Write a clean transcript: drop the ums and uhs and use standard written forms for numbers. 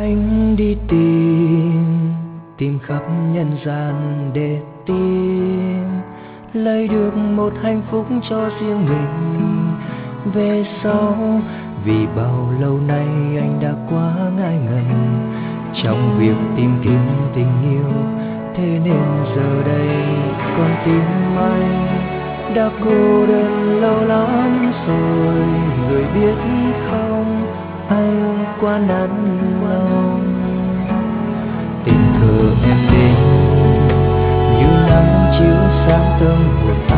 anh đi tìm, tìm khắp nhân gian để tìm, lấy được một hạnh phúc cho riêng mình. Về sau vì bao lâu nay anh đã quá ngại ngần trong việc tìm kiếm tình yêu, thế nên giờ đây con tim anh đã cô đơn lâu lắm rồi. Người biết không, anh quá nản lòng. Tình cờ em đến như nắng chiếu sáng tâm hồn